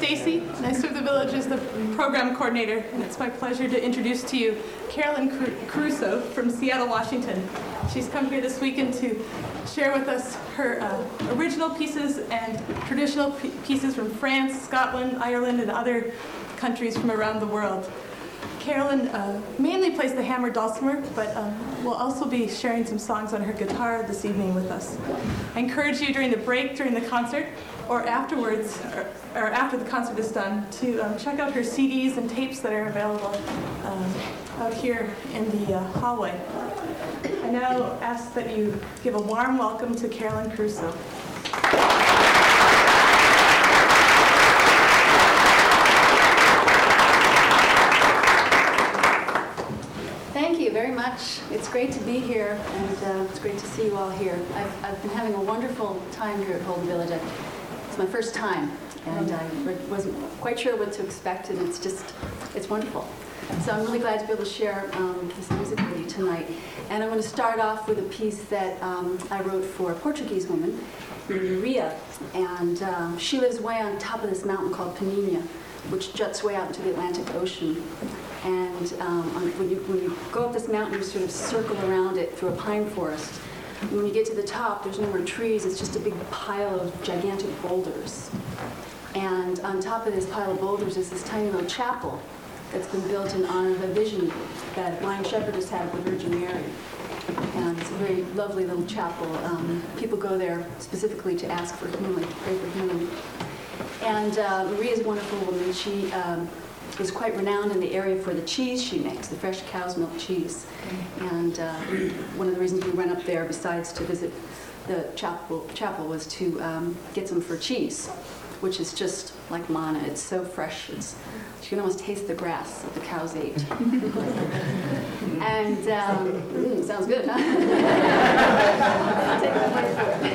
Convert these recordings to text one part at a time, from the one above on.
Stacy, and I serve the village as the program coordinator, and it's my pleasure to introduce to you Carolyn Caruso from Seattle, Washington. She's come here this weekend to share with us her original pieces and traditional pieces from France, Scotland, Ireland, and other countries from around the world. Carolyn mainly plays the hammered dulcimer, but will also be sharing some songs on her guitar this evening with us. I encourage you during the break, during the concert, or afterwards, or after the concert is done, to check out her CDs and tapes that are available out here in the hallway. I now ask that you give a warm welcome to Carolyn Caruso. Thank you very much. It's great to be here, and it's great to see you all here. I've been having a wonderful time here at Holden Village. It's my first time, and I wasn't quite sure what to expect, and it's wonderful. So I'm really glad to be able to share this music with you tonight. And I'm going to start off with a piece that I wrote for a Portuguese woman, Maria, and she lives way on top of this mountain called Peninha, which juts way out into the Atlantic Ocean. And when you go up this mountain, you sort of circle around it through a pine forest. And when you get to the top, there's no more trees. It's just a big pile of gigantic boulders. And on top of this pile of boulders is this tiny little chapel that's been built in honor of a vision that a blind shepherdess had of the Virgin Mary. And it's a very lovely little chapel. People go there specifically to ask for healing, to pray for healing. And Maria's a wonderful woman. She is quite renowned in the area for the cheese she makes, the fresh cow's milk cheese. And one of the reasons we went up there, besides to visit the chapel was to get some for cheese, which is just like manna. It's so fresh. You can almost taste the grass that the cows ate. And sounds good, huh? I'll take that word for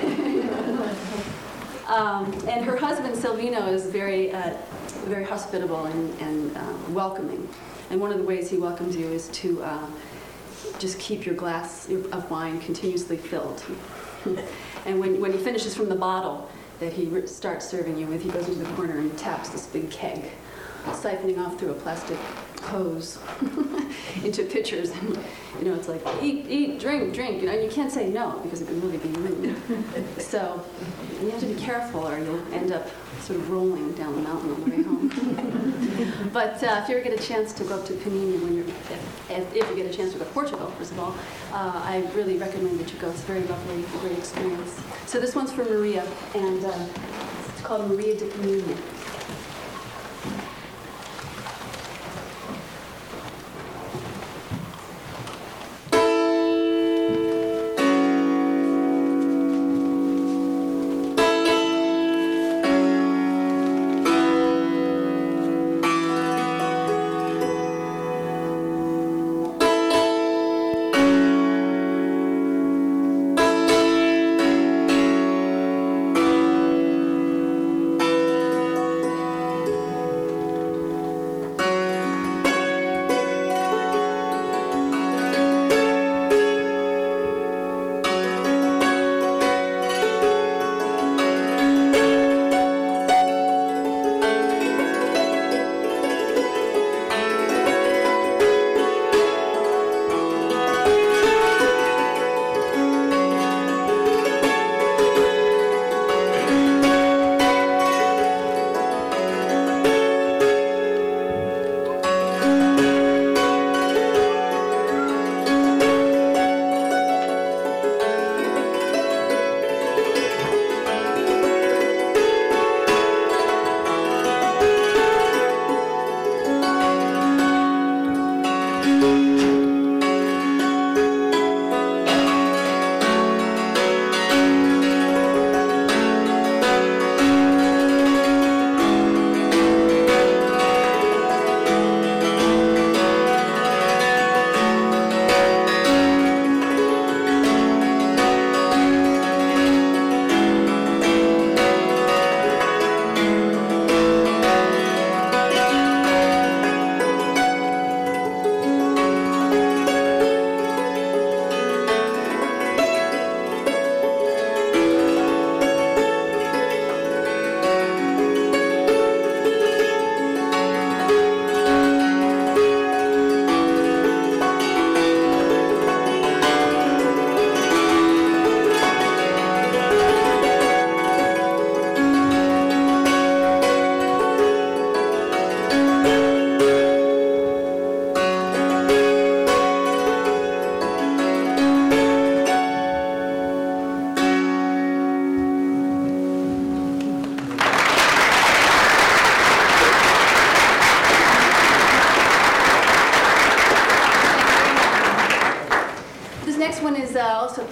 it. And her husband, Silvino, is very hospitable and welcoming. And one of the ways he welcomes you is to just keep your glass of wine continuously filled. And when he finishes from the bottle that he starts serving you with, he goes into the corner and taps this big keg, siphoning off through a plastic hose into pitchers. And, it's like, eat, drink, and you can't say no because it can really be rude. So you have to be careful or you'll end up sort of rolling down the mountain on the way home. But if you ever get a chance to go up to Peninha, if you get a chance to go to Portugal, first of all, I really recommend that you go. It's very lovely, a great experience. So this one's for Maria, and it's called Maria de Peninha.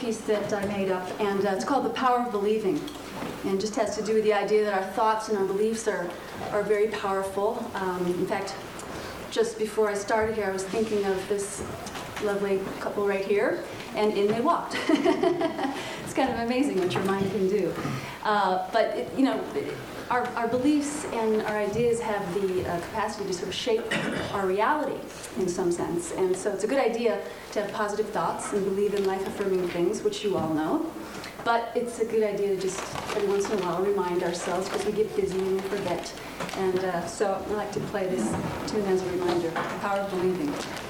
piece that I made up, and it's called The Power of Believing, and just has to do with the idea that our thoughts and our beliefs are very powerful. In fact, just before I started here, I was thinking of this lovely couple right here, and in they walked. It's kind of amazing what your mind can do. But our beliefs and our ideas have the capacity to sort of shape our reality in some sense. And so it's a good idea to have positive thoughts and believe in life-affirming things, which you all know. But it's a good idea to just every once in a while remind ourselves, because we get busy and we forget. And so I like to play this tune as a reminder, The Power of Believing.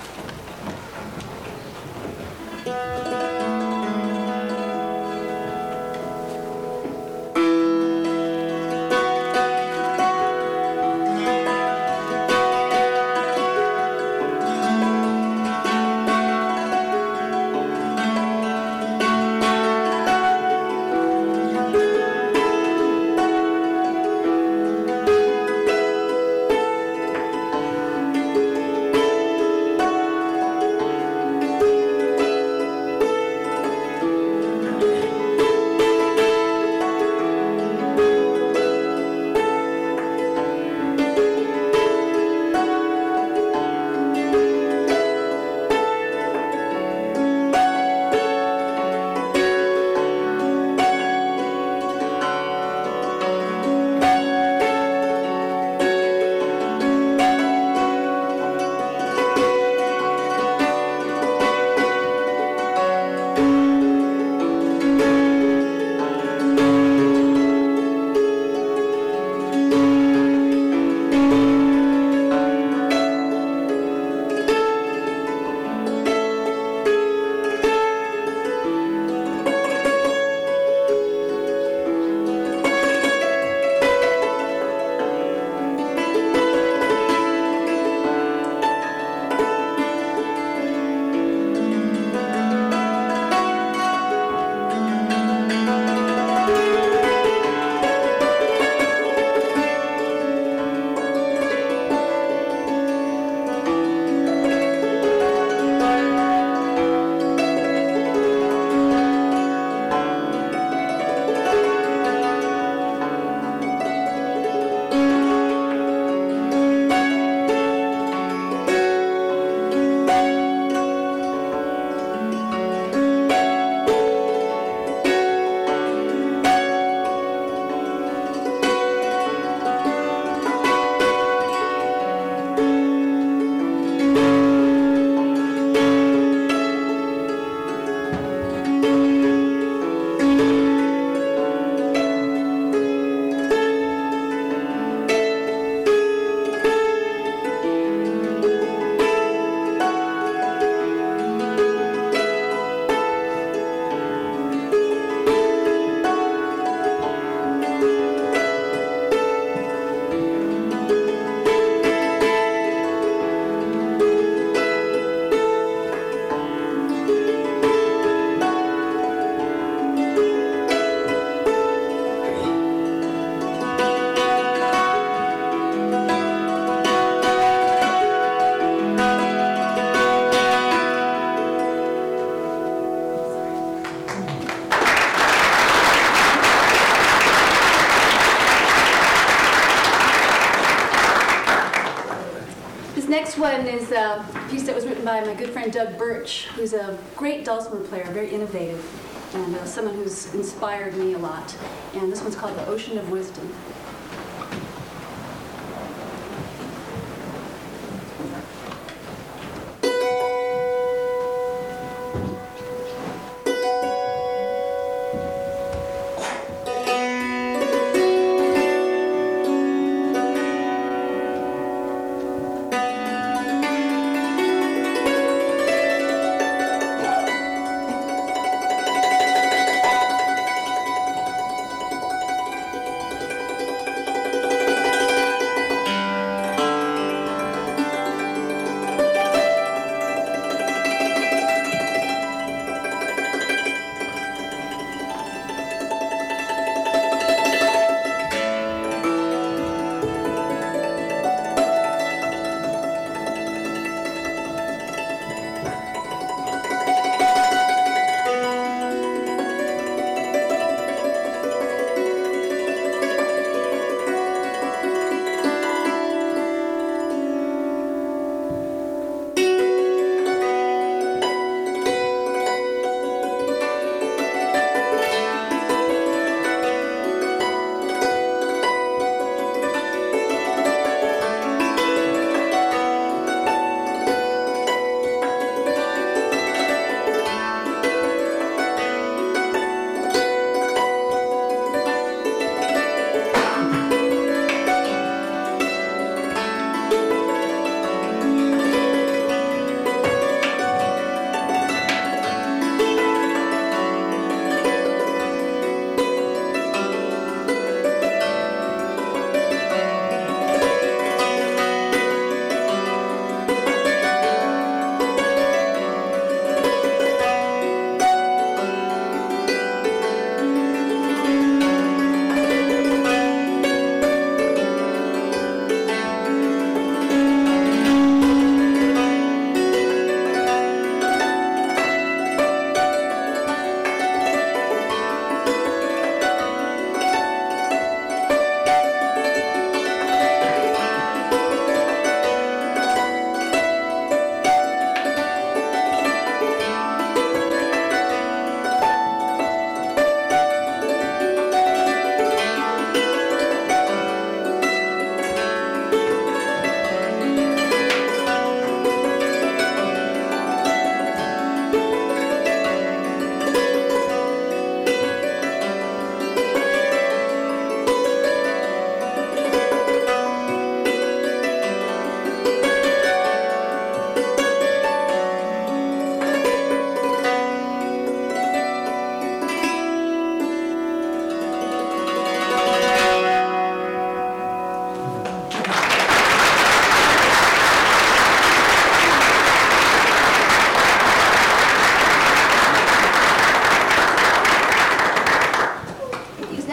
Next one is a piece that was written by my good friend Doug Birch, who's a great dulcimer player, very innovative, and someone who's inspired me a lot. And this one's called The Ocean of Wisdom.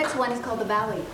next one is called The Valley.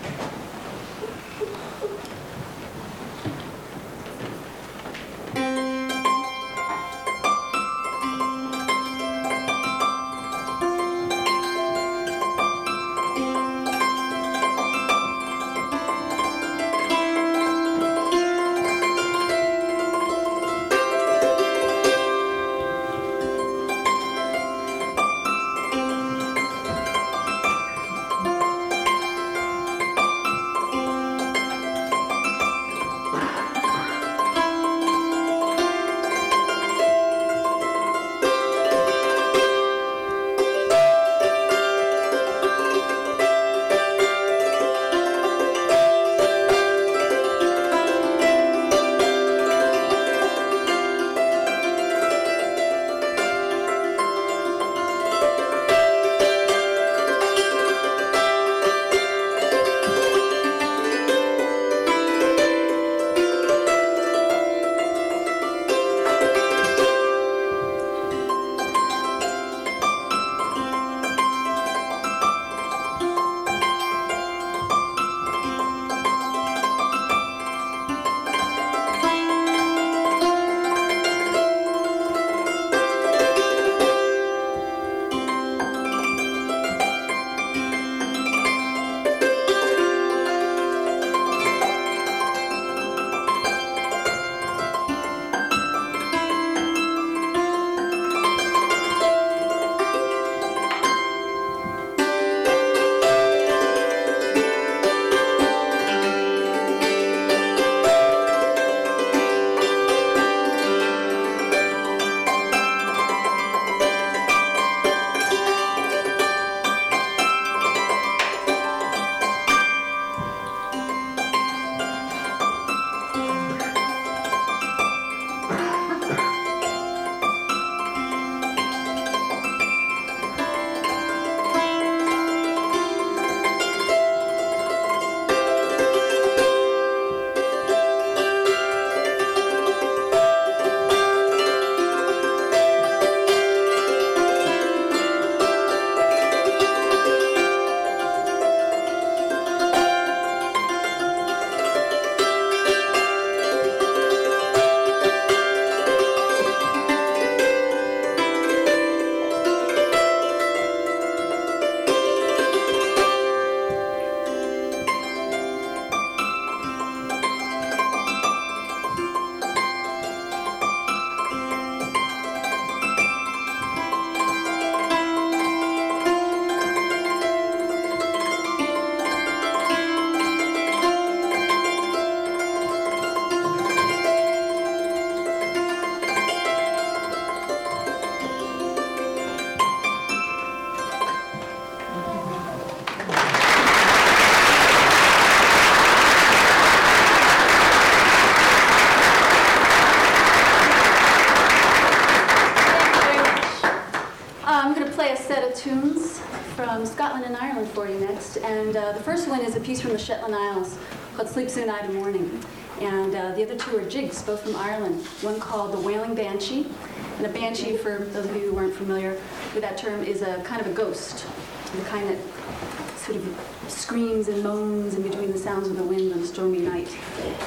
Tunes from Scotland and Ireland for you next. And the first one is a piece from the Shetland Isles called Sleep Soon, Ida Morning. And the other two are jigs, both from Ireland. One called the Wailing Banshee. And a banshee, for those of you who weren't familiar with that term, is a kind of a ghost. The kind that sort of screams and moans in between the sounds of the wind on a stormy night.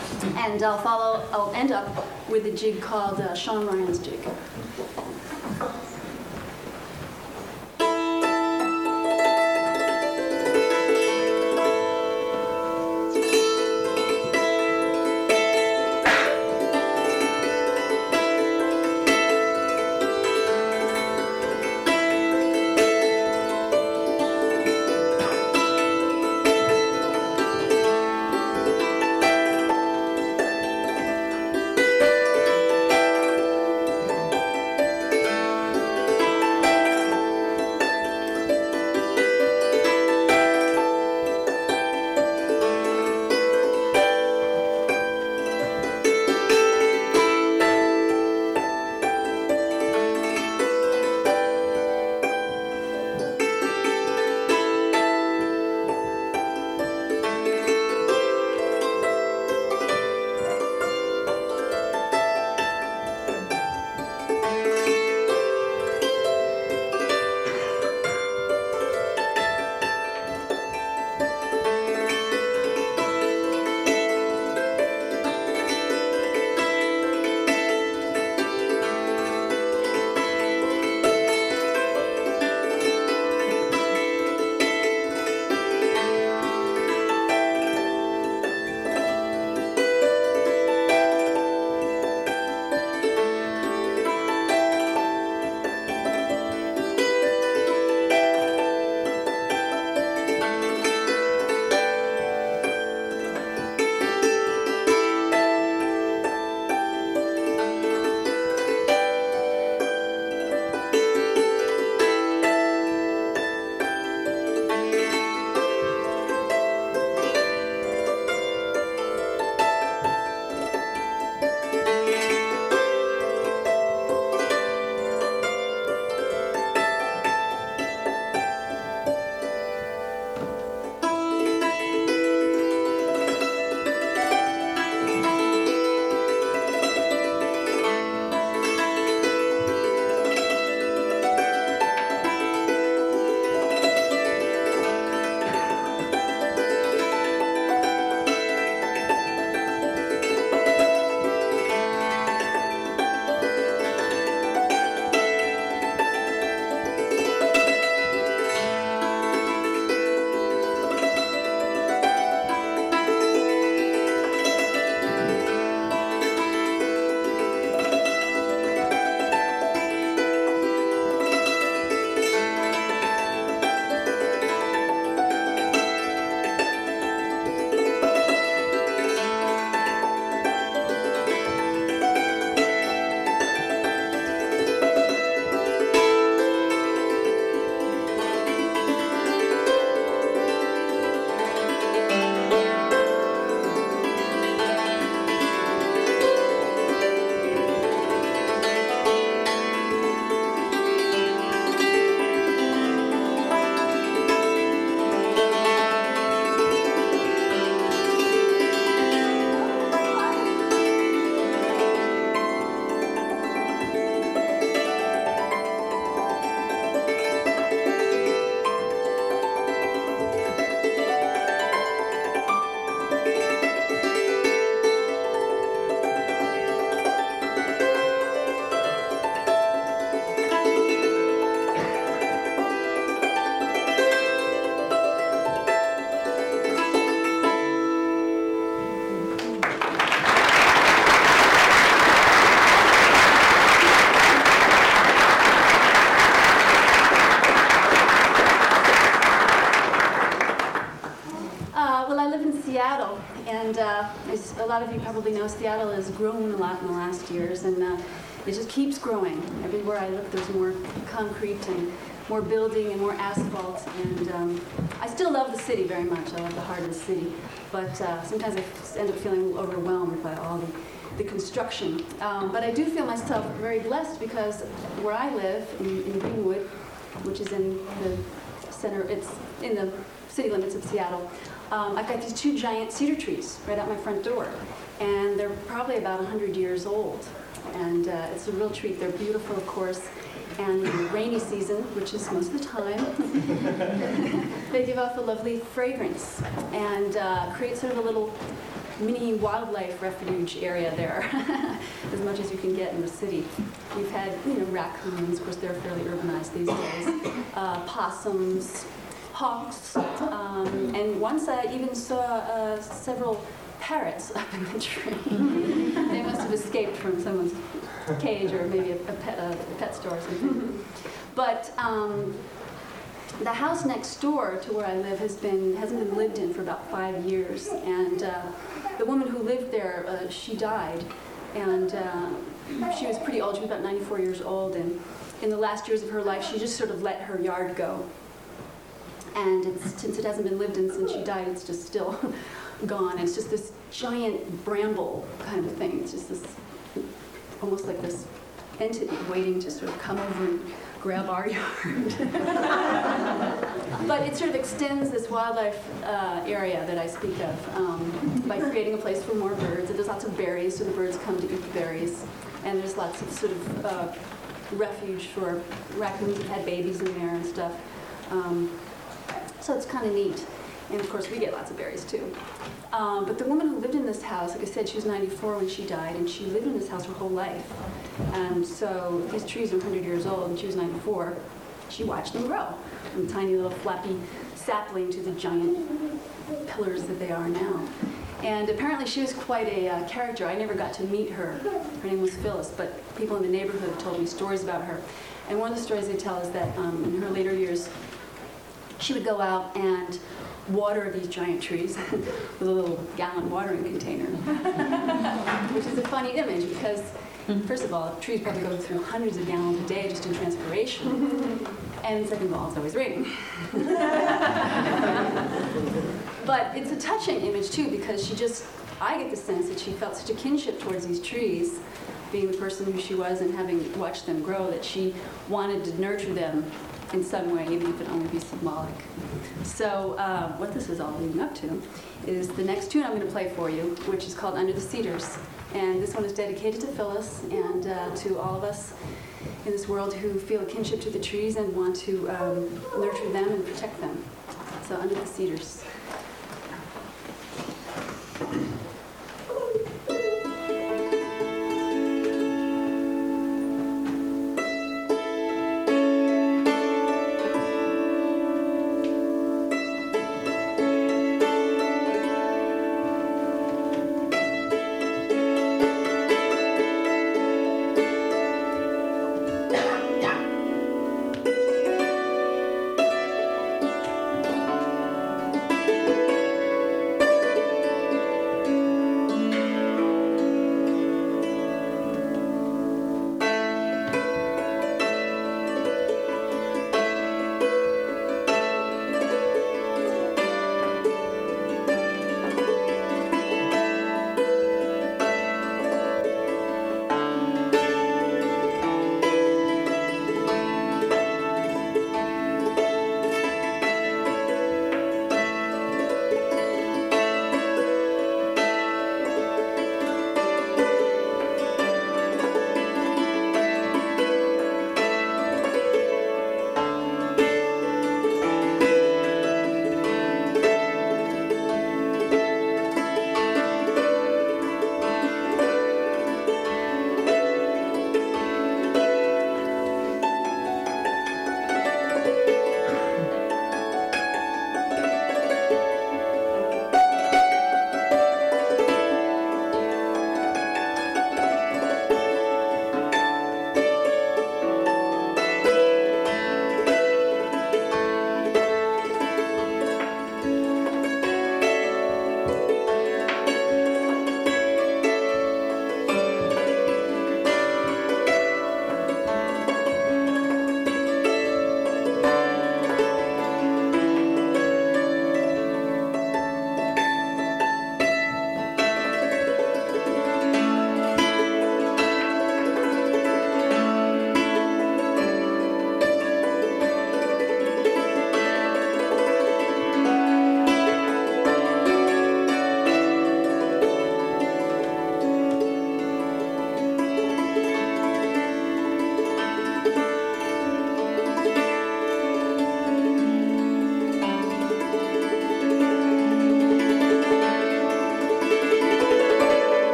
And I'll end up with a jig called Sean Ryan's Jig. I live in Seattle, and as a lot of you probably know, Seattle has grown a lot in the last years, and it just keeps growing. Everywhere I look, there's more concrete and more building and more asphalt, and I still love the city very much. I love the heart of the city, but sometimes I end up feeling overwhelmed by all the construction. But I do feel myself very blessed because where I live, in Greenwood, which is in the center, it's in the city limits of Seattle, I've got these two giant cedar trees right out my front door, and they're probably about 100 years old. And it's a real treat. They're beautiful, of course. And in the rainy season, which is most of the time, they give off a lovely fragrance and create sort of a little mini wildlife refuge area there, as much as you can get in the city. We've had, raccoons. Of course, they're fairly urbanized these days. Possums, hawks, and once I even saw several parrots up in the tree. They must have escaped from someone's cage or maybe a pet store or something. But the house next door to where I live hasn't been lived in for about 5 years, and the woman who lived there, she died, and she was pretty old. She was about 94 years old, and in the last years of her life, she just sort of let her yard go. And since it hasn't been lived in since she died, it's just still gone. It's just this giant bramble kind of thing. It's just this, almost like this entity waiting to sort of come over and grab our yard. But it sort of extends this wildlife area that I speak of by creating a place for more birds. And there's lots of berries, so the birds come to eat the berries. And there's lots of sort of refuge for raccoons that had babies in there and stuff. So it's kind of neat. And of course, we get lots of berries too. But the woman who lived in this house, like I said, she was 94 when she died, and she lived in this house her whole life. And so these trees are 100 years old, and she was 94. She watched them grow from tiny little flappy sapling to the giant pillars that they are now. And apparently she was quite a character. I never got to meet her. Her name was Phyllis, but people in the neighborhood have told me stories about her. And one of the stories they tell is that in her later years, she would go out and water these giant trees with a little gallon watering container, which is a funny image because, first of all, trees probably go through hundreds of gallons a day just in transpiration, and second of all, it's always raining. But it's a touching image too because I get the sense that she felt such a kinship towards these trees, being the person who she was and having watched them grow, that she wanted to nurture them in some way, even if it only be symbolic. So what this is all leading up to is the next tune I'm going to play for you, which is called Under the Cedars. And this one is dedicated to Phyllis and to all of us in this world who feel a kinship to the trees and want to nurture them and protect them. So Under the Cedars.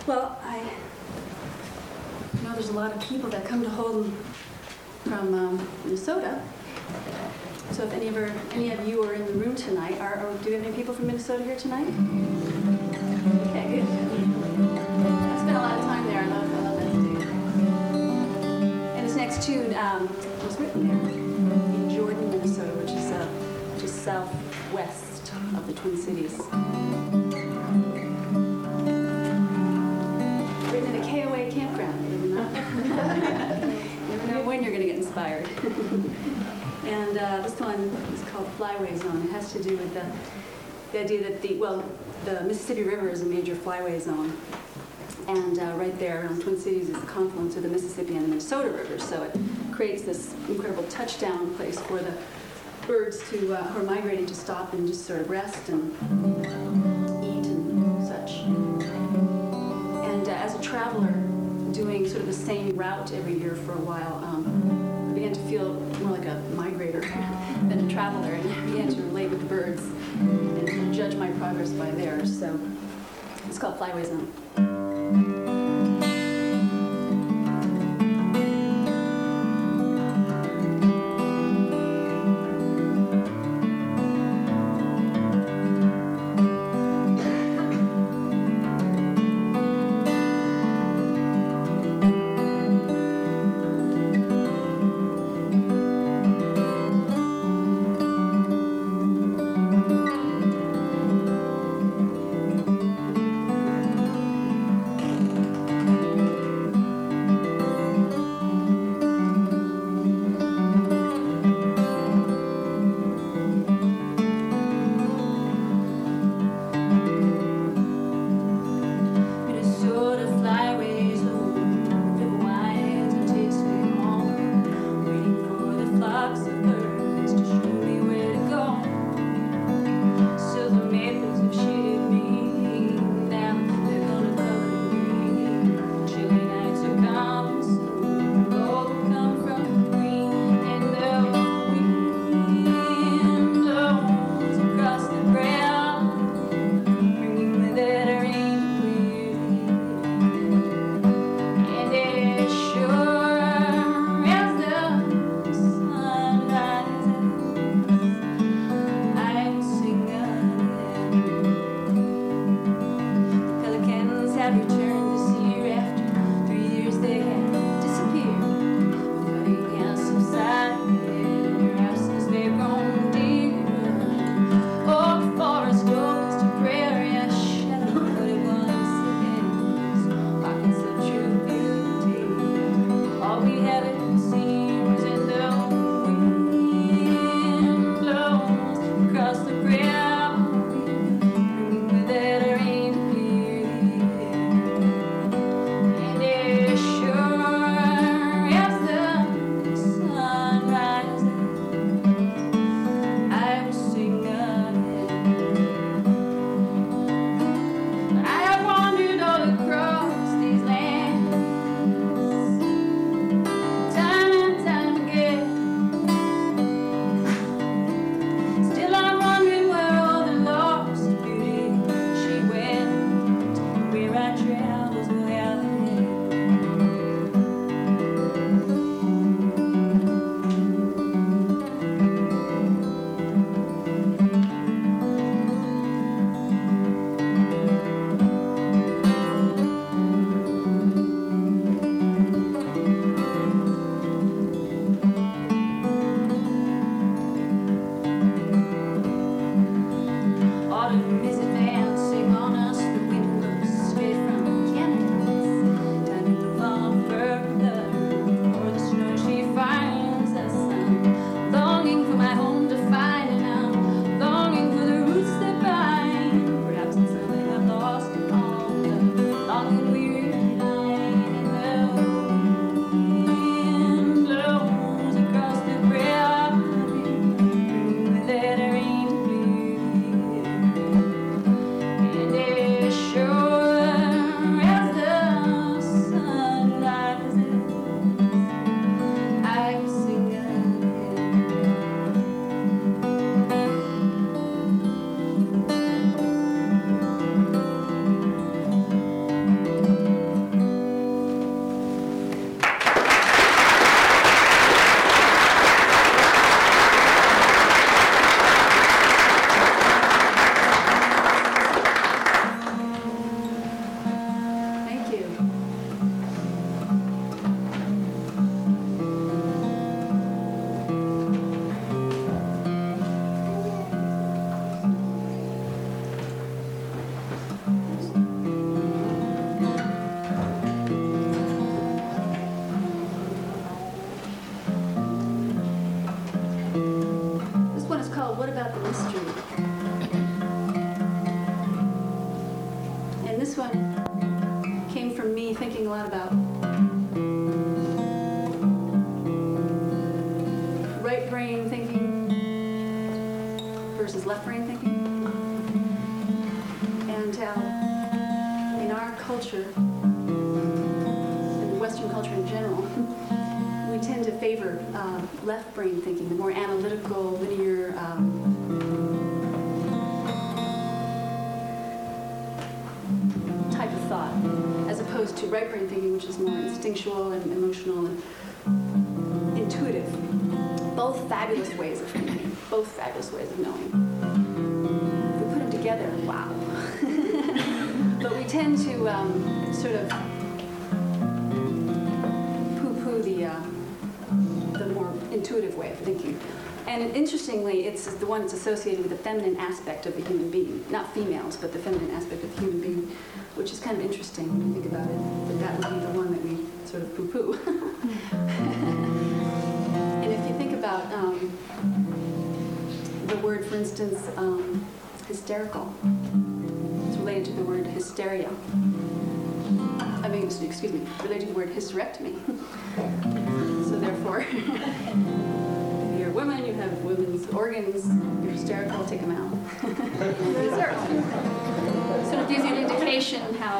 Well, I know there's a lot of people that come to Holden from Minnesota. So if any of you are in the room tonight, do we have any people from Minnesota here tonight? Okay, good. I spent a lot of time there. I love that state. And this next tune was written there in Jordan, Minnesota, which is just southwest of the Twin Cities. Written in a KOA campground, believe it or not. You never know when you're going to get inspired. And this one is called Flyway Zone. It has to do with the idea that the Mississippi River is a major flyway zone. And right there around Twin Cities is the confluence of the Mississippi and the Minnesota River. So it creates this incredible touchdown place for the birds who are migrating to stop and just sort of rest and eat and such. And as a traveler, doing sort of the same route every year for a while, I began to feel more like a migrator than a traveler, and I began to relate with the birds and judge my progress by theirs. So it's called Flyway Zone. is left brain thinking. And in our culture, in the Western culture in general, we tend to favor left brain thinking, the more analytical, linear, type of thought, as opposed to right brain thinking, which is more instinctual and emotional and intuitive. Both fabulous ways of thinking, both fabulous ways of knowing. If we put them together, wow. But we tend to sort of poo-poo the more intuitive way of thinking. And interestingly, it's the one that's associated with the feminine aspect of the human being. Not females, but the feminine aspect of the human being, which is kind of interesting when you think about it, that would be the one that we sort of poo-poo. And if you think about the word, for instance, hysterical, it's related to the word hysteria. Excuse me, related to the word hysterectomy. So therefore, if you're a woman, you have women's organs, you're hysterical, take them out. Sort of gives you an indication how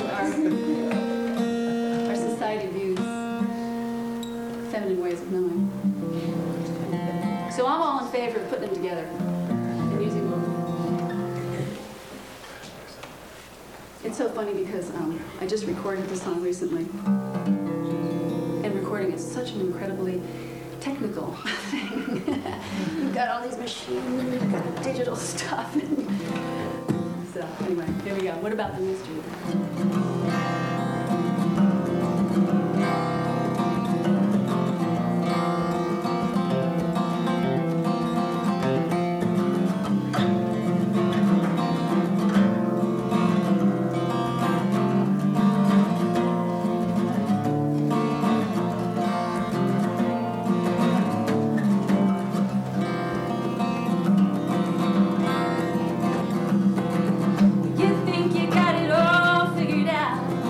our society views feminine ways of knowing. So I'm all in favor of putting them together and using both. It's so funny because I just recorded this song recently. And recording is such an incredibly technical thing. You've got all these machines, you've got digital stuff. So anyway, here we go. What about the mystery? You think you got it all figured out.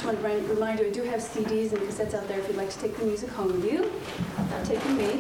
want to remind you, I do have CDs and cassettes out there if you'd like to take the music home with you. Not taking me.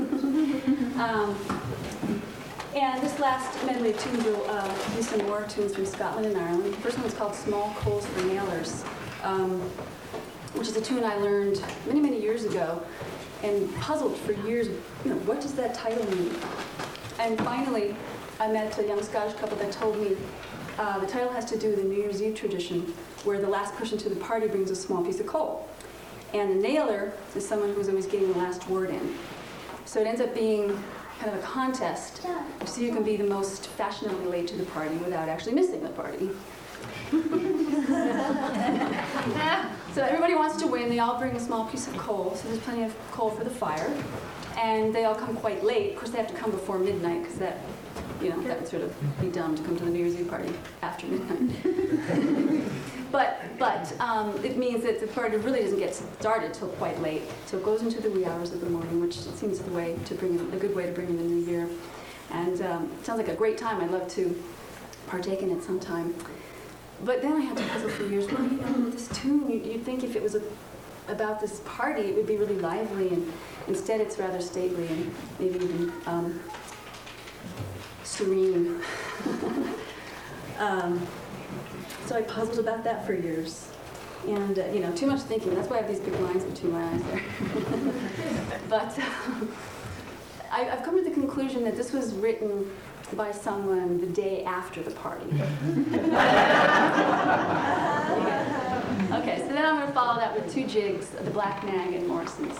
And this last medley of tunes will be some more tunes from Scotland and Ireland. The first one is called Small Coals for Nailers, which is a tune I learned many, many years ago and puzzled for years, what does that title mean? And finally, I met a young Scottish couple that told me the title has to do with the New Year's Eve tradition, where the last person to the party brings a small piece of coal. And the nailer is someone who's always getting the last word in. So it ends up being kind of a contest to see who can be the most fashionably late to the party without actually missing the party. So everybody wants to win. They all bring a small piece of coal, so there's plenty of coal for the fire. And they all come quite late. Of course, they have to come before midnight, because that would sort of be dumb to come to the New Year's Eve party after midnight. But it means that the party really doesn't get started till quite late. So it goes into the wee hours of the morning, which seems a good way to bring in the new year. And it sounds like a great time. I'd love to partake in it sometime. But then I had to puzzle for years. Well, this tune, you'd think if it was about this party, it would be really lively, and instead it's rather stately and maybe even serene. So I puzzled about that for years. And, too much thinking. That's why I have these big lines between my eyes there. But I've come to the conclusion that this was written by someone the day after the party. Okay, so then I'm going to follow that with 2 jigs of the Black Nag and Morrison's.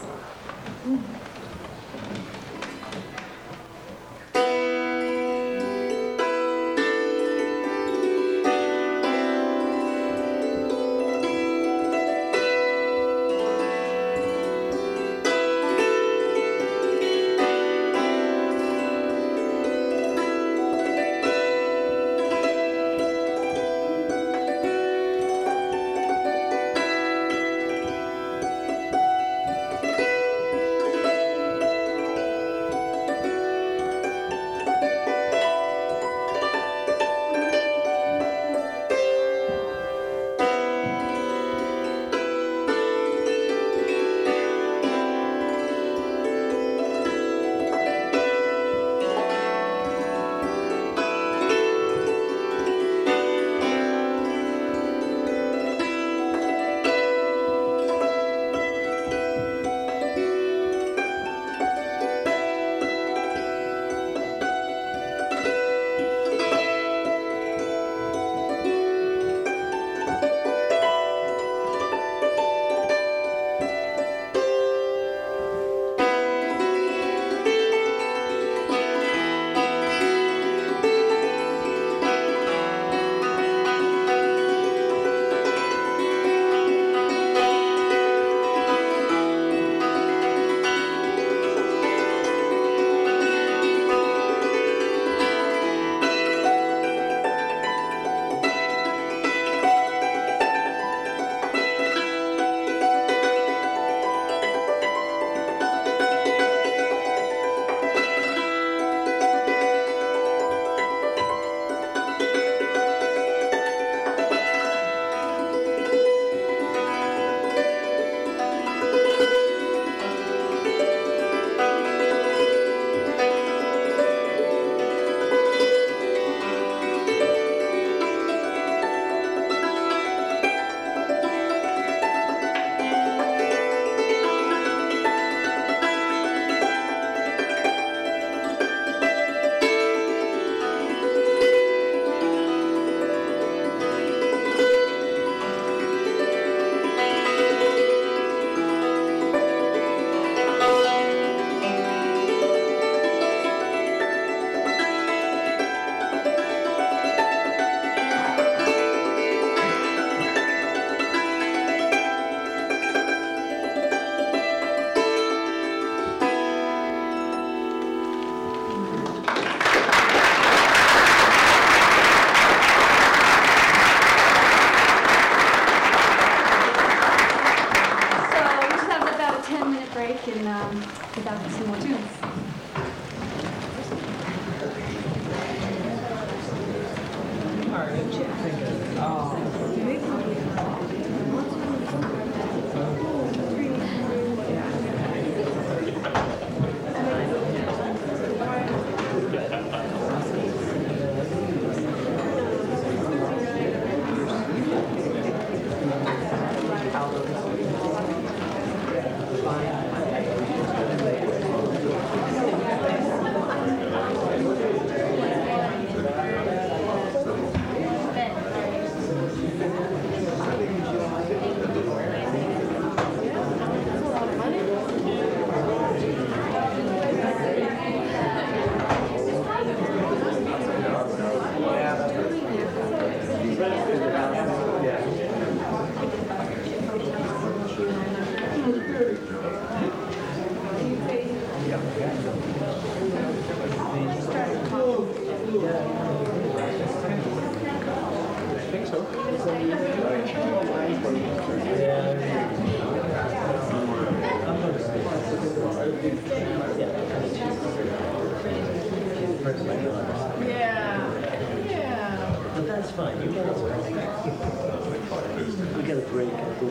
fine. You can also help. We got a break.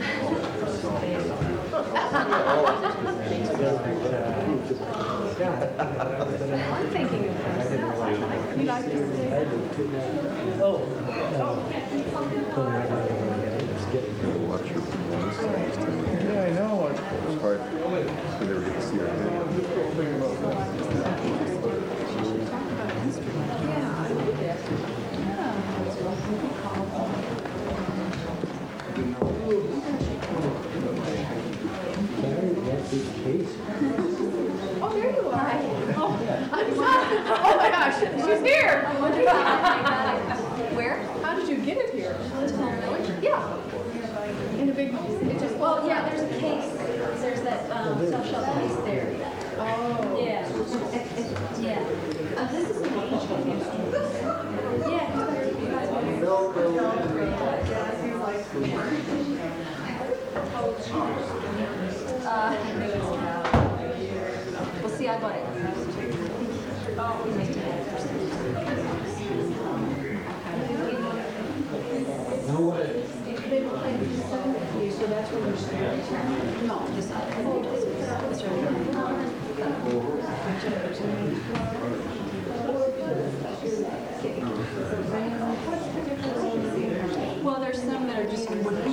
I'm thinking of myself. You like to stay? I do too. Oh, it's getting Watch your performance. Yeah, I know. It's hard. We never get to see our video. that big case. Oh, there you are. Oh my gosh, she's here. Where? How did you get it here? Yeah. In a big, it just, Well, yeah, there's a case. There's that soft-shell case there. oh. Yeah. Yeah. This is an well, see, I bought it. So that's where you're staying? No, this side. This well, there's some that are just wooden.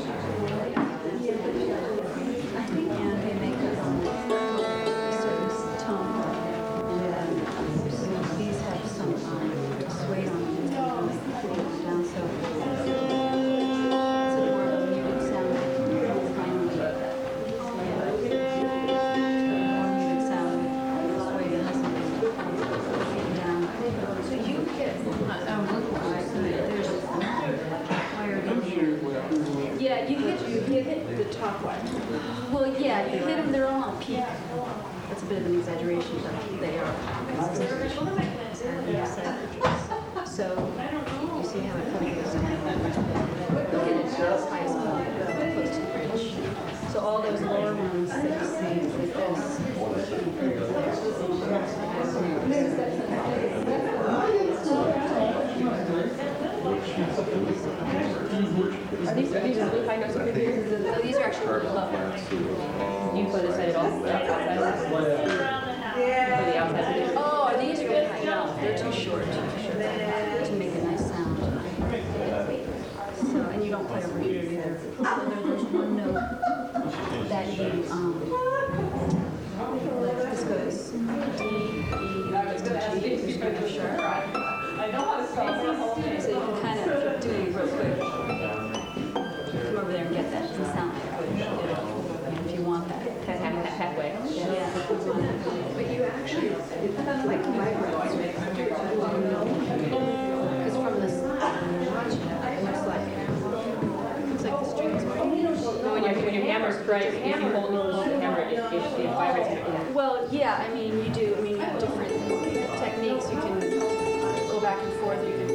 And they make a certain tone. And so these have some suede on them. Down, so it's a more of a muted sound. Finally, more muted sound. Suede and something down. So you get there's wired in here. Yeah, you hit The top one. well, yeah, you hit them, they're all on peak. That's a bit of an exaggeration, but they are. So, you see how it goes down. Look at it, highest point, close to the bridge. So all those lower ones that you see like Are these really high notes over here? No, these are actually really low. You put this side off the outside? For the outside position? Oh, these are really high. No, they're too short to make a nice sound. So, and you don't play over here either. So there's one note that you, like this goes D, E, G, super sharp. So you can kind of do it real quick. Come over there and get that. It doesn't sound like good if you want that. Halfway. Yeah. But you actually, like, vibrates. Because from the side, it looks like the strings are. So when your hammer's right, if you hold the hammer, it vibrates. Well, yeah, I mean, you do. I mean, you have different techniques. You can go back and forth. You can.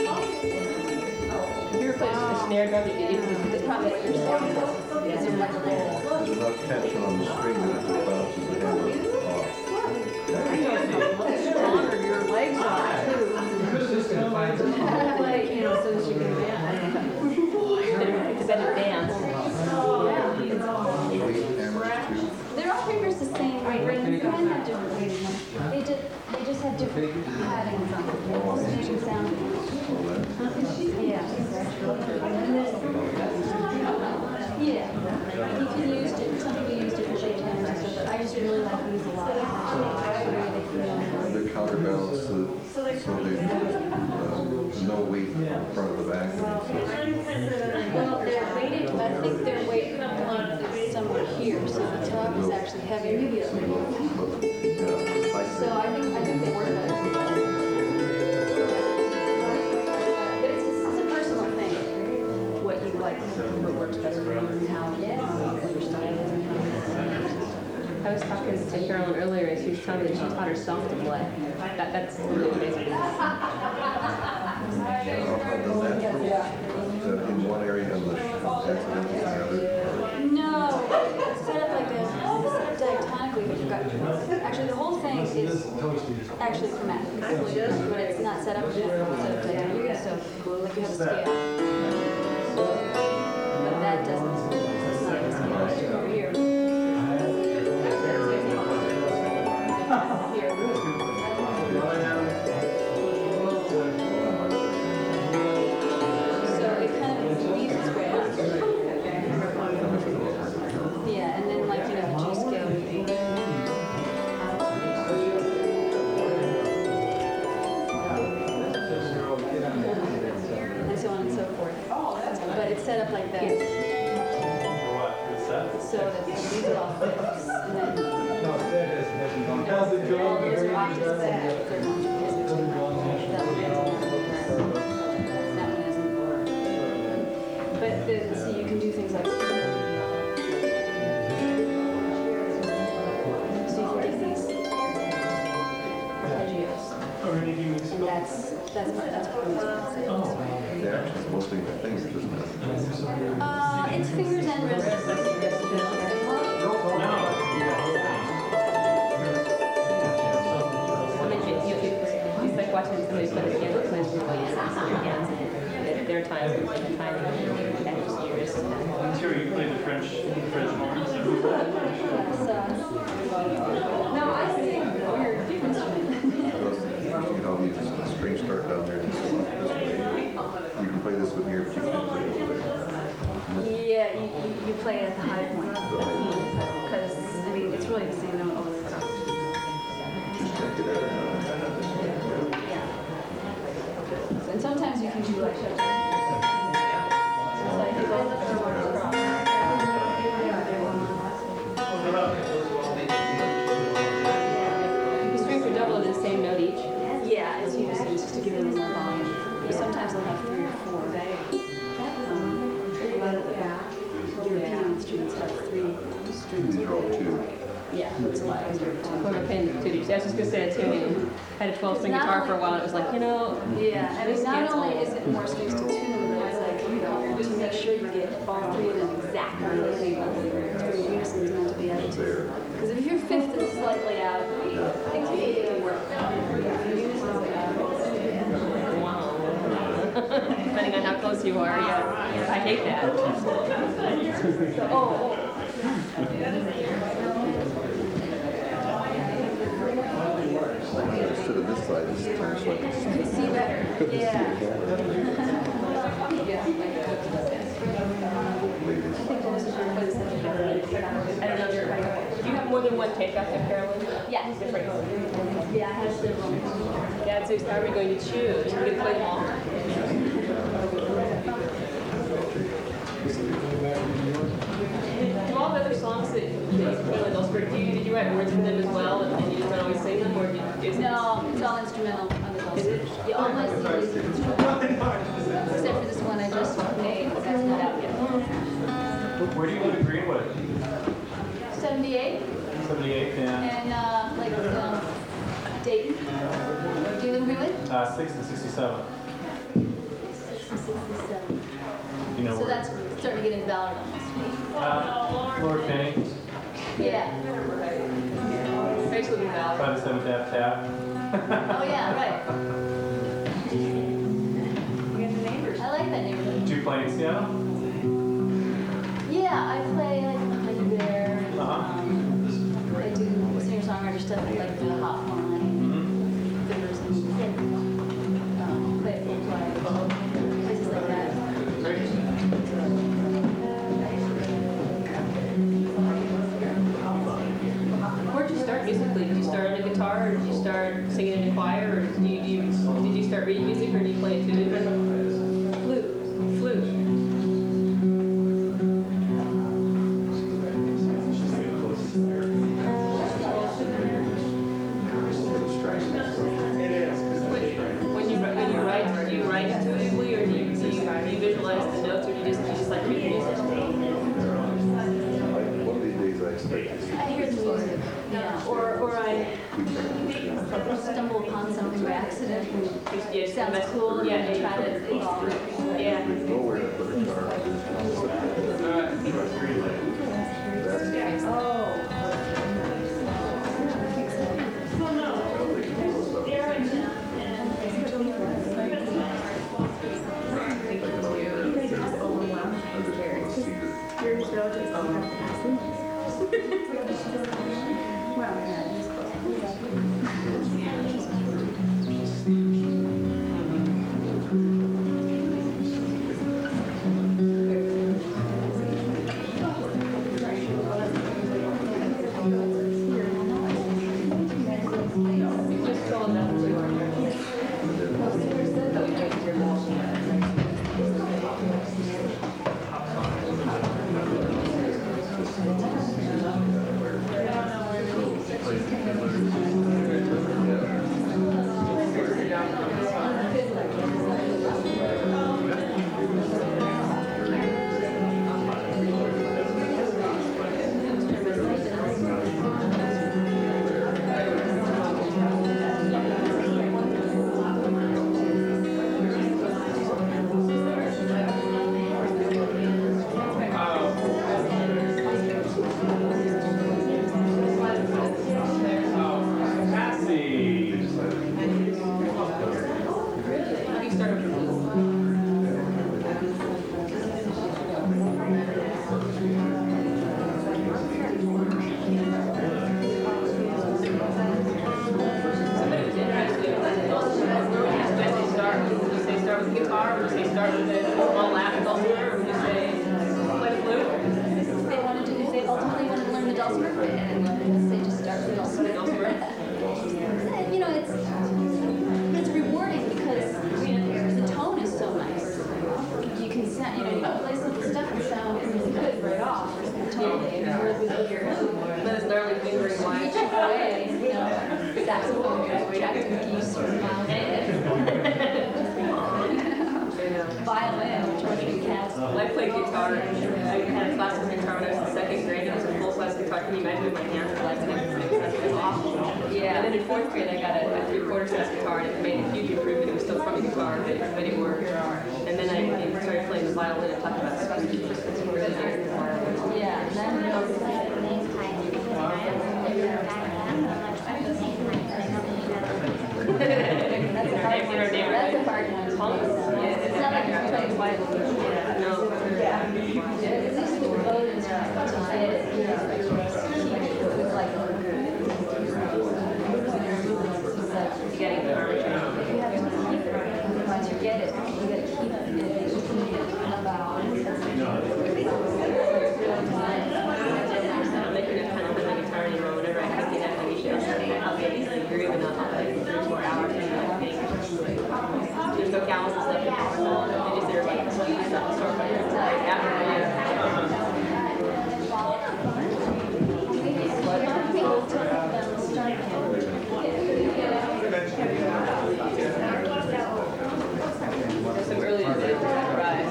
If you replace the snare drum, it's probably what you're saying. Is there like a little? There's enough tension on the string that it bounces the hammer off. Stronger your legs are too. Like, you know, so that you can dance. It's a better dance. Weight hammers too. They're all fingers the same weight. You can have different weighting ones. They just have different paddings on them. So you can sound. Yeah. Yeah. You can use different, some people use different shaped hammers and stuff, but I just really like these a lot. They're counterbalanced so there's no weight in front of the back. Well, they're weighted, but I think their weight is somewhere here, so the top is actually heavier. So I think they work better. But it's a personal thing, what you like, what works best for you and how your style is. I was talking to Carolyn earlier, and she was telling me that she taught herself to play. That's really amazing. In one area on the accident in the other. No, it's set up like this, it's set up diatonically, but you've got, actually the whole thing is actually chromatic. But it's not set up yet, it's set up diatonically, so like you have a scale. But that doesn't, it's not a scale. Over here. So it kind of leaves its graph. Yeah, and then like, you know, the G scale. And so on and so forth. But it's set up like that. So that these are all fifths. And then all those are octaves back. They're not physically. That one isn't. But so you can do things like. So you can get these arpeggios. And that's part of it. They're actually mostly things, isn't it? It's fingers and wrists. It's like watching somebody play the piano clench your hands. There are times when the timing and your wrist. Sure, you played the French horns. No, I sing weird instrument. You know, you just the strings start down there and just this way. You can play this with here, but you can't play it over there. Yeah, you play it at the high point. Because, I mean, it's really the same note all the time. Just can't get it. Yeah. And sometimes you can do like that. It's like you both across. The strings are double in the same note each. Yeah, it's used just to give them more volume. But sometimes they'll have 3 or 4. European instruments have 3 strings. These are all two. Yeah, it's a lot easier to. When we're playing the tutti. I was just gonna say that too. I had a 12-string guitar for a while. And it was like, you know, Yeah, I mean, this not gets only old. is it more strings to tune, but it's like, you know, to make sure you get all 3 of them exactly the same level. It's where unison is meant to be at. Because if your fifth is slightly out, things really work. If your unison is out, Wow. Depending on how close you are, yeah. I hate that. Instead of this side, this turns like you can see better. Yeah. ladies. I don't know if you're right. Do you have more than one tape out there, Carolyn? Yeah. Different. Yeah, I have several. Yeah, so how are we going to choose? We're going to play them all. Do all the other songs that you play with Ellsberg, did you write words for them as well, and you just don't always sing them, or is it? No, it's all instrumental on the Is it? Yeah, all my CDs are instrumental. Except for this one I just made, that's not out yet. Where do you live in Greenwood? 78, 78, yeah. and Dayton. Do you live in Greenwood? 6 and 67. 67. You know So where? that's starting to get into Ballard almost. Lower Penny, Yeah. Facebook and Val. 5 to 7th Ave Tap. Oh, yeah, right. I like that neighborhood. Do you play in Seattle? Yeah, I play like Honey Bear. And, Uh-huh. I do singer-songwriter stuff like the Hot Line, Fingers and play at Full Flight, places like that. Where'd you start musically? Did you start on the guitar, or did you start singing in a choir, or did you start reading music, or did you play it too? Flute. Flute. When you write, do you write intuitively, or do you visualize the notes, or do you just like read music? One of these days I expect to see. I hear the music, yeah, or I stumble upon something by accident and Yeah, it sounds cool and Yeah, I try to evolve it. Yeah. Nowhere to put a car. It's rewarding because the tone is so nice. You can sound, you can play some stuff and sound good right off. Totally. Whereas with your Then it's literally fingering wine. saxophone, you're attracting geese from miles away. Violin, which are cats. I played guitar. I had a classical guitar when I was in second grade. It was a full-size guitar. Can you imagine with my hands were like this? It was awful. Yeah. And then in fourth grade, I got a three-quarter size guitar, and it made a huge improvement. It was still from a guitar, but it was many more. And then I started playing the violin and talked about stuff. Yeah. And then that's a hard one. That's a hard one. It's not like you're playing the violin. No. At least with the bow instrument, to say it, keep it like Getting the armature. you have to keep it. Once you get it, you got to keep it about. I'm making a kind of the guitar anymore. Whenever I have the definition, I'll get easily groove and I'll like 3 or 4 hours. There's no gals and stuff. They just are like sort of after There's some early days that rise.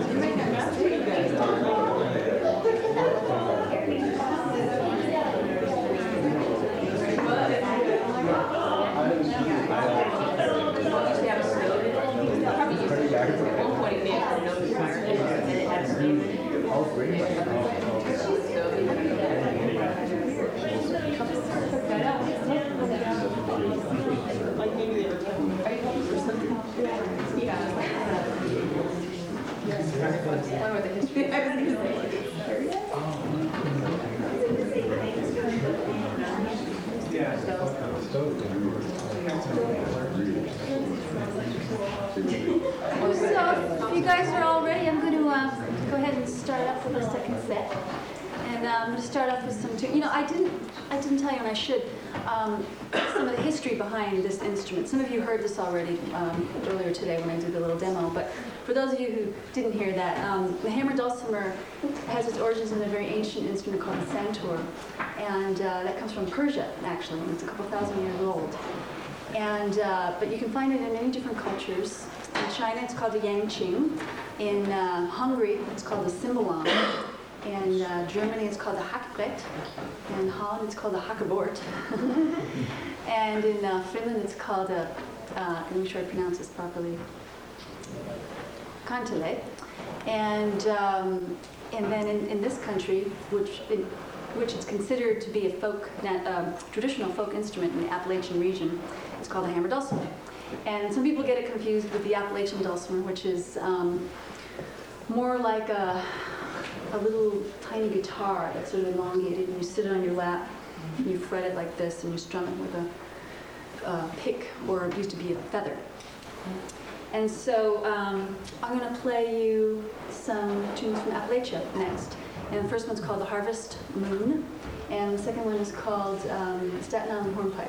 So, if you guys are all ready, I'm going to go ahead and start off with the second set. And I'm going to start off with some, I didn't tell you, and I should, some of the history behind this instrument. Some of you heard this already earlier today when I did the little demo, but for those of you who didn't hear that, the hammer dulcimer has its origins in a very ancient instrument called the santur, and that comes from Persia, actually, and it's a couple thousand years old. And but you can find it in many different cultures. In China, it's called the yangqing. In Hungary, it's called the cymbalum. In Germany, it's called the hackbrett. In Holland, it's called the hakkebord. And in Finland, it's called let me make sure I pronounce this properly, kantele. And then in this country, which is considered to be a traditional folk instrument in the Appalachian region, it's called the hammer dulcimer. And some people get it confused with the Appalachian dulcimer, which is more like a little tiny guitar that's sort of elongated, and you sit it on your lap, and you fret it like this, and you strum it with a pick, or it used to be a feather. And so I'm going to play you some tunes from Appalachia next. And the first one's called The Harvest Moon, and the second one is called Staten Island Hornpipe.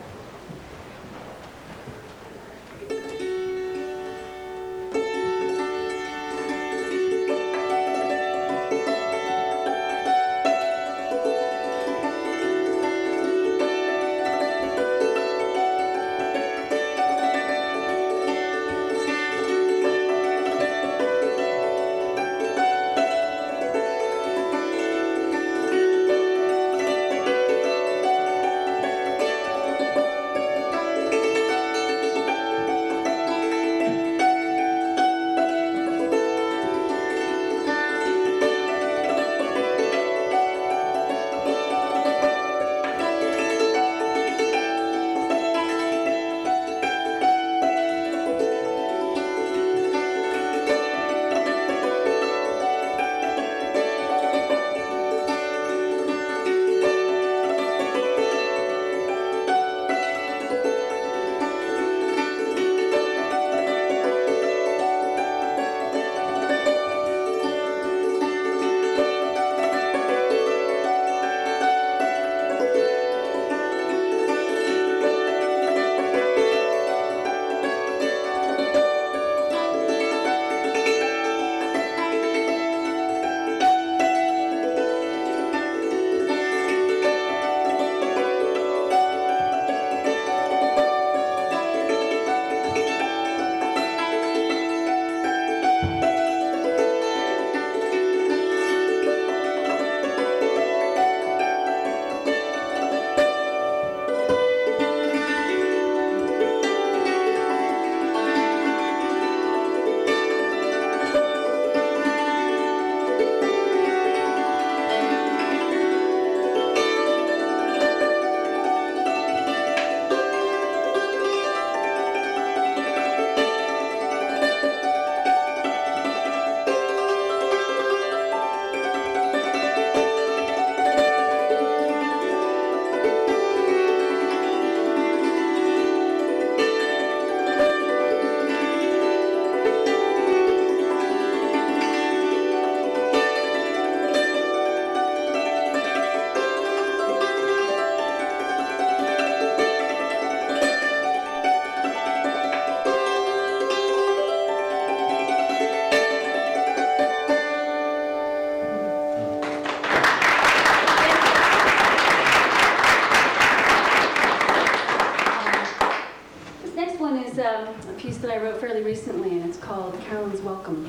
A piece that I wrote fairly recently, and it's called Carolyn's Welcome.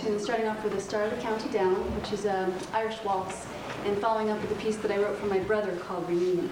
Washington, starting off with the Star of the County Down, which is an Irish waltz, and following up with a piece that I wrote for my brother called Reunion.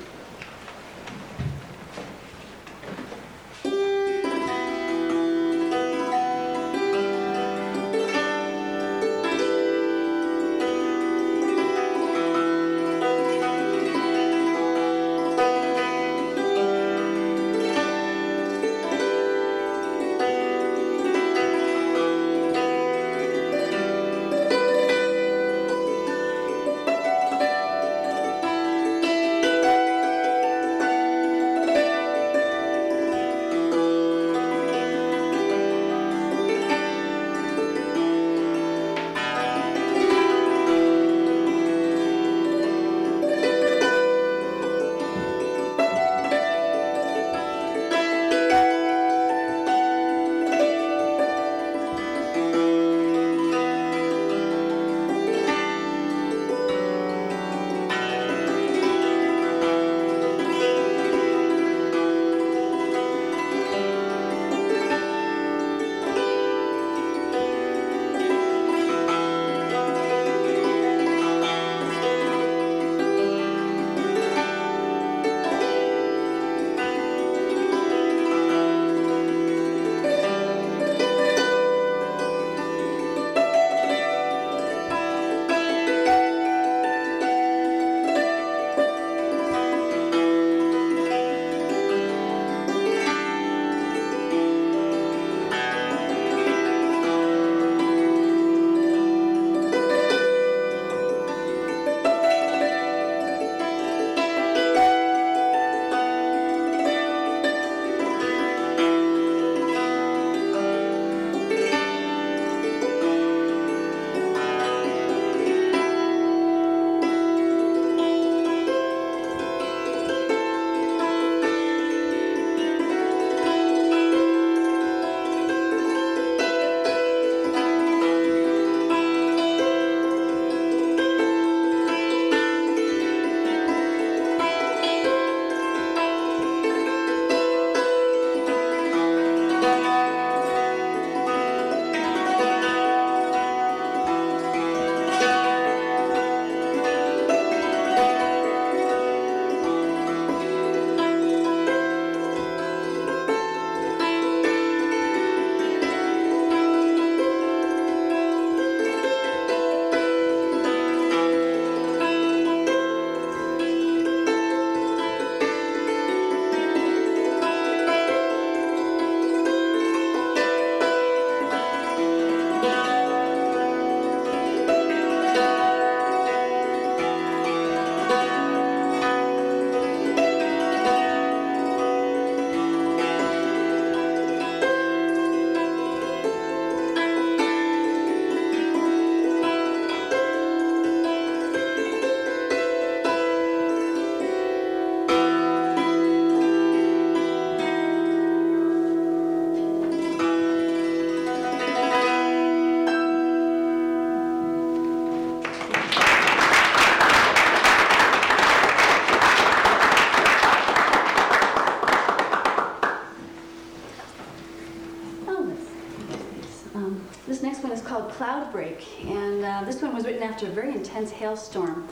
called Cloud Break, and this one was written after a very intense hailstorm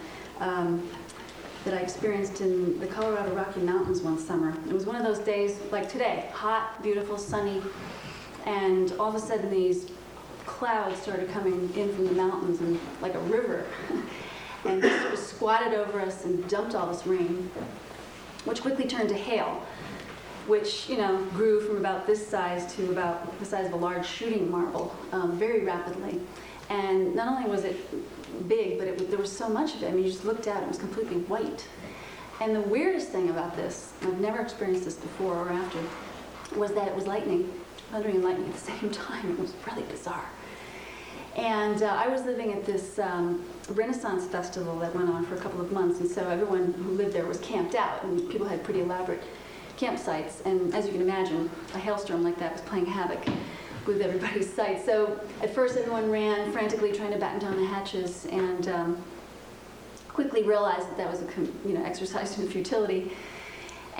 that I experienced in the Colorado Rocky Mountains one summer. It was one of those days like today, hot, beautiful, sunny, and all of a sudden these clouds started coming in from the mountains and like a river, and just sort of squatted over us and dumped all this rain, which quickly turned to hail, which, you know, grew from about this size to about the size of a large shooting marble very rapidly. And not only was it big, but there was so much of it. I mean, you just looked out, it was completely white. And the weirdest thing about this, I've never experienced this before or after, was that it was lightning, thundering and lightning at the same time. It was really bizarre. And I was living at this Renaissance festival that went on for a couple of months, and so everyone who lived there was camped out, and people had pretty elaborate campsites. And as you can imagine, a hailstorm like that was playing havoc with everybody's sight. So at first everyone ran frantically trying to batten down the hatches, and quickly realized that that was a exercise in futility.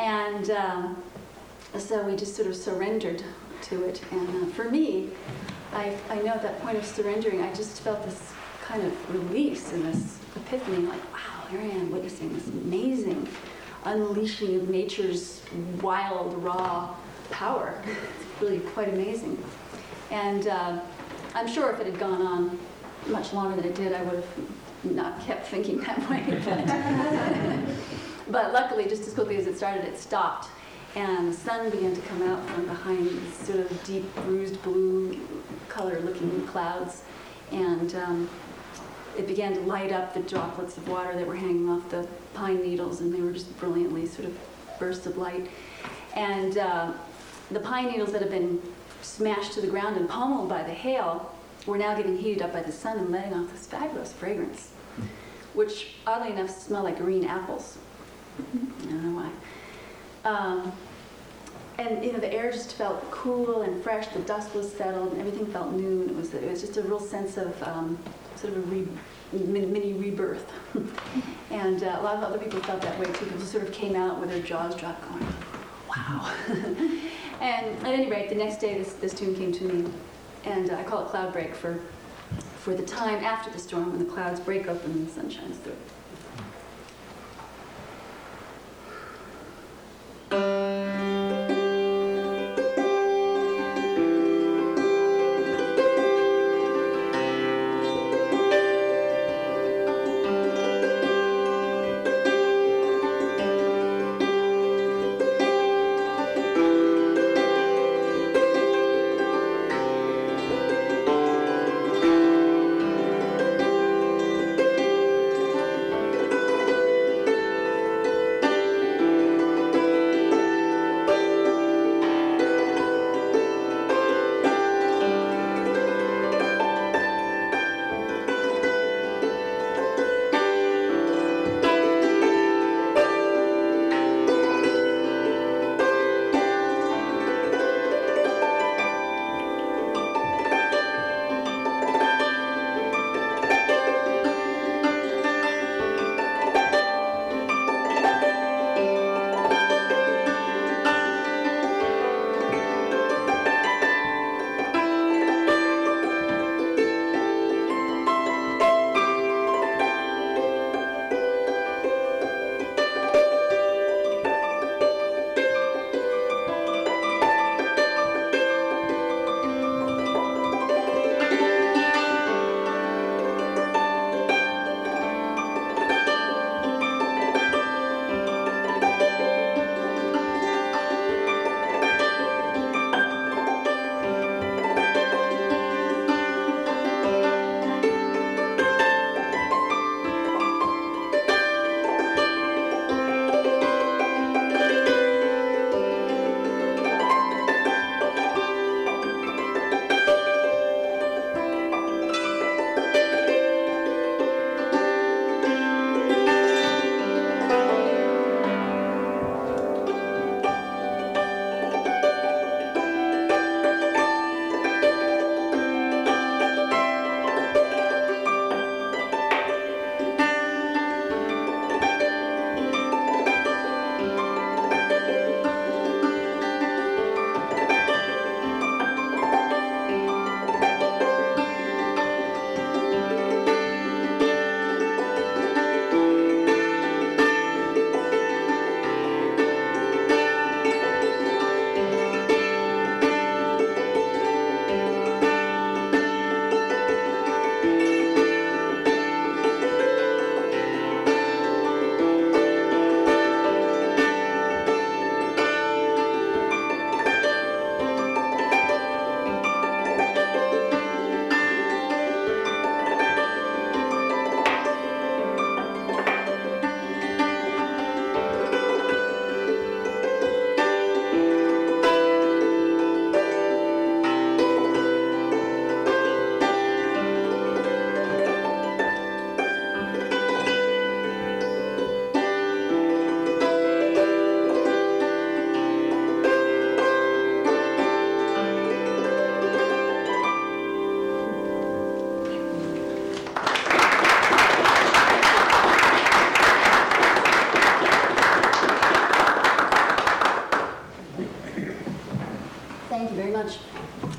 And so we just sort of surrendered to it. And for me, I know at that point of surrendering, I just felt this kind of release and this epiphany, like, wow, here I am witnessing this amazing unleashing of nature's wild, raw power. It's really quite amazing. And I'm sure if it had gone on much longer than it did, I would have not kept thinking that way. But luckily, just as quickly as it started, it stopped. And the sun began to come out from behind these sort of deep, bruised blue color-looking clouds. And it began to light up the droplets of water that were hanging off the pine needles, and they were just brilliantly sort of bursts of light. And the pine needles that had been smashed to the ground and pummeled by the hail were now getting heated up by the sun and letting off this fabulous fragrance, which oddly enough smelled like green apples. I don't know why. And the air just felt cool and fresh. The dust was settled, and everything felt new. And it was just a real sense of sort of a mini rebirth. And a lot of other people felt that way too. People sort of came out with their jaws dropped, going, "Wow!" And at any rate, the next day, this tune came to me, and I call it Cloud Break for the time after the storm, when the clouds break open and the sun shines through.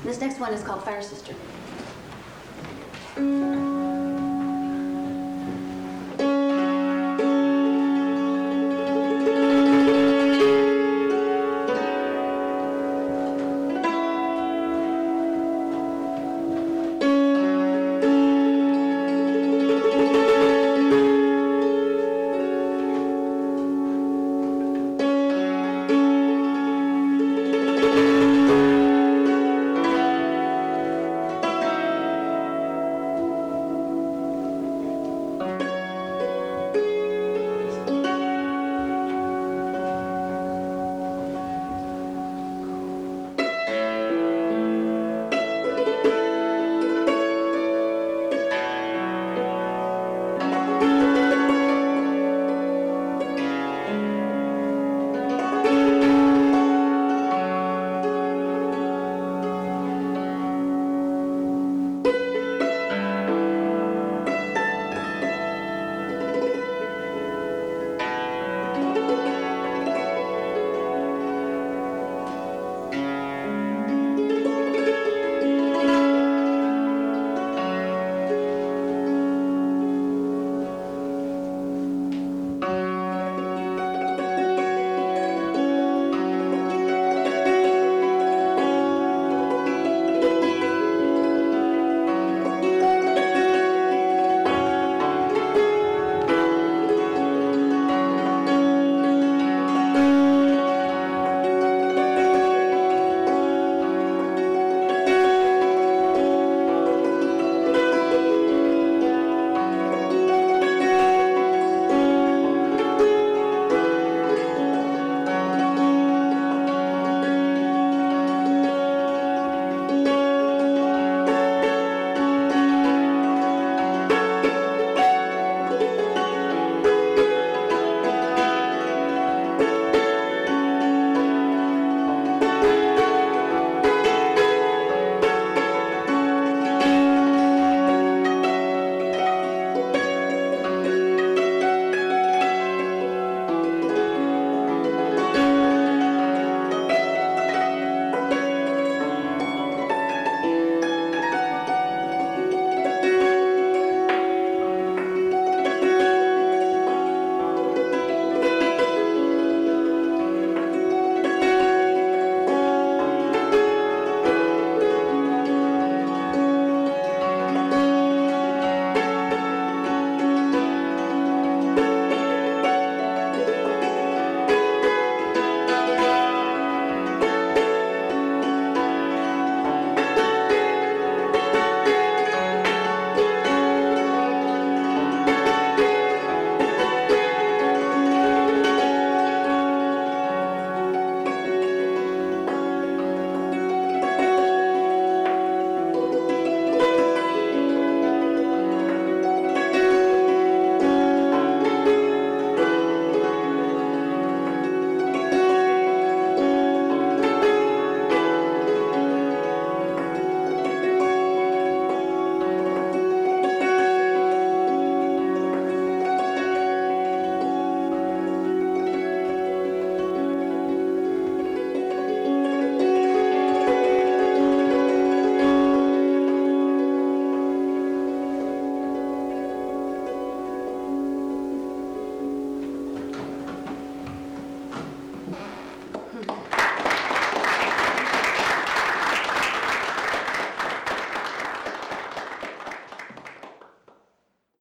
This next one is called Fire Sister.